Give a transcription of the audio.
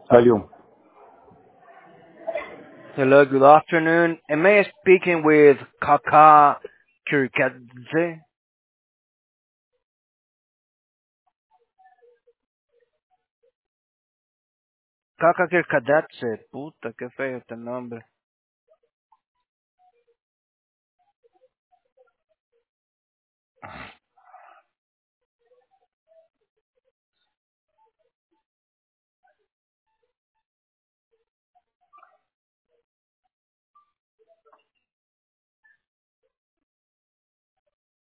Aló. Hello, good afternoon. Am I speaking with Kaka Kirkadze? Kaka Kirkadze. Puta, qué feo este nombre.